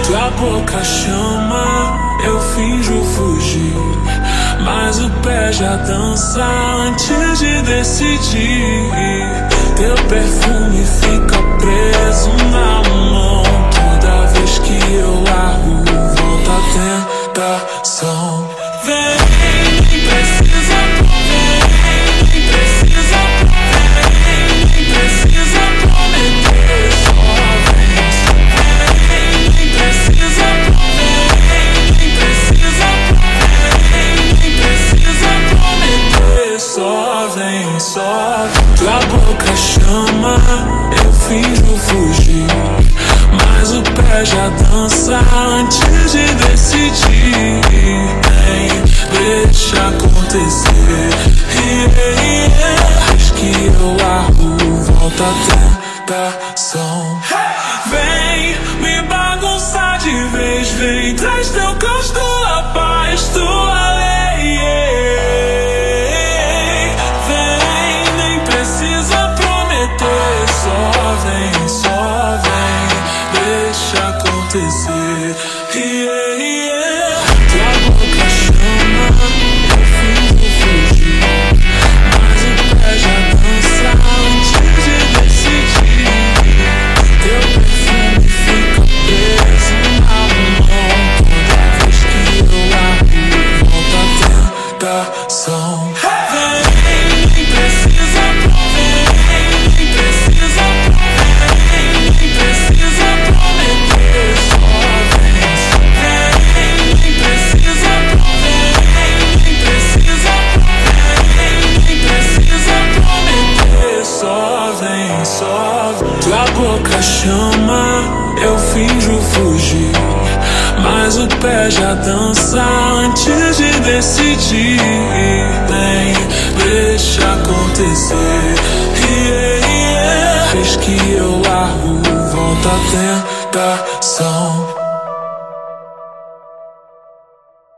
Tua boca chama, eu finjo fugir, mas o pé já dança antes de decidir. Teu perfume fica preso na mão, toda vez que eu largo volta a tentação. Vem, nem precisa prometer, nem precisa prometer, nem precisa prometer, só vem, nem precisa prometer, nem precisa prometer, nem precisa prometer, só vem, só vem. Tua boca chama, eu finjo fugir, mas o pé já dança antes de decidir. Deixa acontecer, Desde que eu largo, volta a tentação. Vem me bagunçar de vez, vem, traz teu caos, tua paz, tua lei. Vem, nem precisa prometer, só vem, deixa acontecer. Tua boca chama, eu finjo fugir, mas o pé já dança antes de decidir. Teu perfume fica preso na mão, toda vez que eu largo volta a tentação. Vem, nem precisa prometer, nem precisa prometer, nem precisa prometer, só vem, nem precisa prometer, nem precisa prometer, nem precisa prometer, só vem, só vem. Tua boca chama, eu finjo fugir, mas o pé já dança antes de decidir. Vem, deixa acontecer. Desde que eu largo, volta a tentação.